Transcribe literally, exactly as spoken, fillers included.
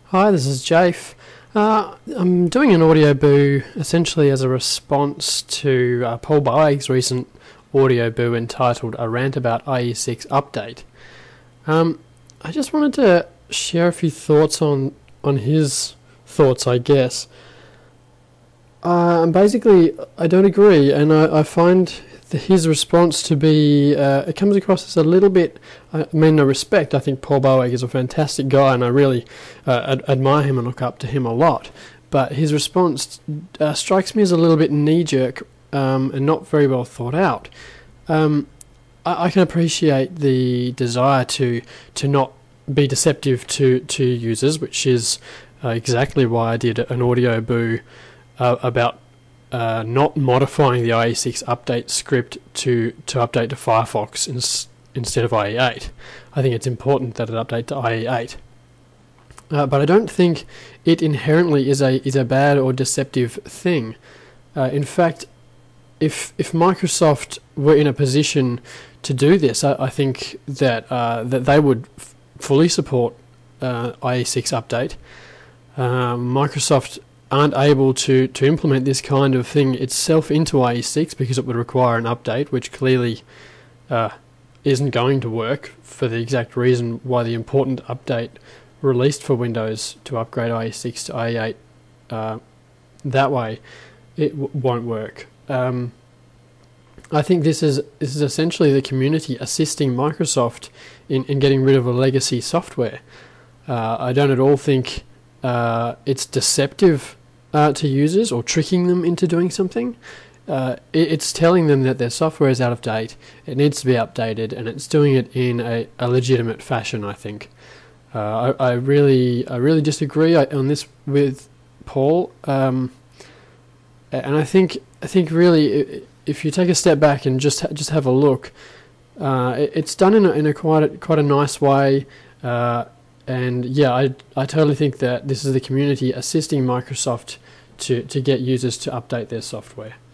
Hi, this is Jafe. Uh, I'm doing an audio boo essentially as a response to uh, Paul Boag's recent audio boo entitled A Rant About I E six Update. Um, I just wanted to share a few thoughts on, on his thoughts, I guess. Uh, basically, I don't agree, and I, I find the, his response to be, uh, it comes across as a little bit, I mean no respect, I think Paul Boag is a fantastic guy and I really uh, ad- admire him and look up to him a lot, but his response uh, strikes me as a little bit knee-jerk um, and not very well thought out. Um, I, I can appreciate the desire to to not be deceptive to, to users, which is uh, exactly why I did an audio boo uh, about Uh, not modifying the I E six update script to, to update to Firefox ins- instead of I E eight. I think it's important that it update to I E eight. Uh, but I don't think it inherently is a is a bad or deceptive thing. Uh, in fact, if if Microsoft were in a position to do this, I, I think that uh, that they would f- fully support uh, I E six update. Uh, Microsoft aren't able to, to implement this kind of thing itself into I E six because it would require an update, which clearly uh, isn't going to work for the exact reason why the important update released for Windows to upgrade I E six to I E eight uh, that way, it w- won't work. Um, I think this is this is essentially the community assisting Microsoft in, in getting rid of a legacy software. Uh, I don't at all think uh, it's deceptive Uh, to users or tricking them into doing something. Uh, it, it's telling them that their software is out of date, it needs to be updated, and it's doing it in a, a legitimate fashion, I think. Uh, I, I really I really disagree on this with Paul, um, and I think I think really if you take a step back and just ha- just have a look, uh, it, it's done in a, in a quite a, quite a nice way. Uh, And yeah, I I totally think that this is the community assisting Microsoft to, to get users to update their software.